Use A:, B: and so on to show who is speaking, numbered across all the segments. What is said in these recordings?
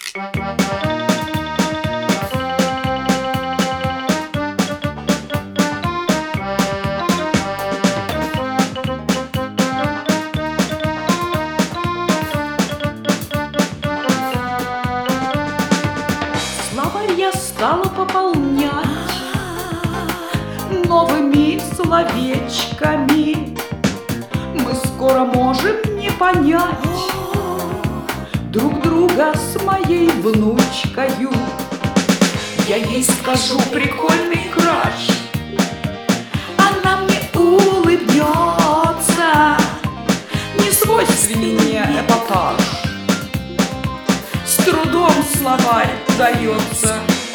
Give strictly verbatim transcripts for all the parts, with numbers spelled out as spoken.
A: Словарь я стала пополнять новыми словечками. Мы скоро можем не понять друг друга с моей внучкою. Я ей скажу прикольный краш, она мне улыбнется. Не свойственен мне эпатаж, с трудом словарь дается.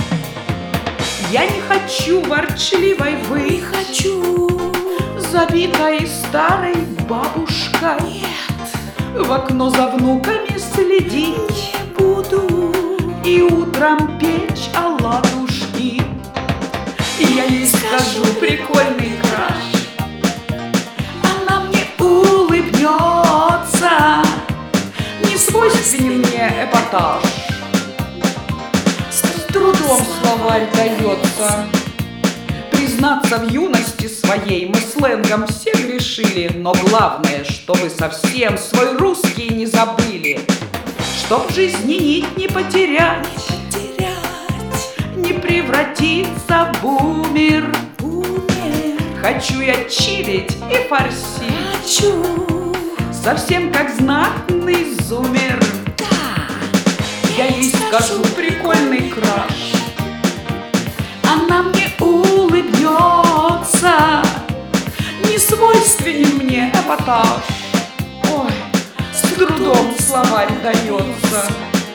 A: Я не хочу ворчливой вы,
B: не хочу,
A: забитой старой бабушкой.
B: нет,
A: В окно за внуками следить
B: не буду
A: и утром печь оладушки. Я ей скажу прикольный краш, она мне улыбнется. Не свойственен мне эпатаж, с трудом словарь дается. Признаться, в юности своей мы сленгом все грешили, но главное, чтобы совсем свой русский не забыли. Чтоб в жизни нить не потерять,
B: терять,
A: не превратиться в бумер.
B: бумер.
A: Хочу я чилить и форсить,
B: Хочу,
A: совсем как знатный зумер.
B: да,
A: Я ей скажу прикольный краш, она мне улыбнется. Не свойственен мне эпатаж, ой, с трудом словарь дается.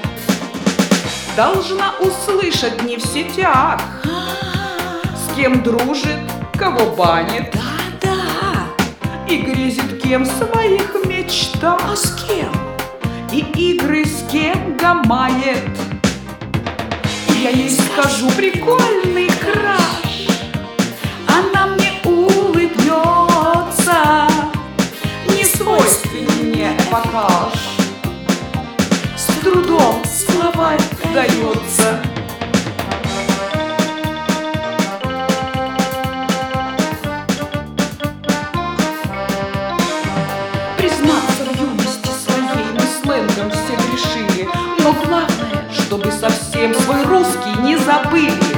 A: Должна услышать не в сетях, с кем дружит, кого банит,
B: да-да,
A: и грезит кем в своих мечтах,
B: а с кем?
A: и игры с кем гамает. Я ей скажу прикольный краш, она мне улыбнется. Не свойственен мне эпатаж, с трудом словарь дается. Признаться, в юности своей мы сленгом все грешили, но главное, чтобы совсем свой русский не забыли.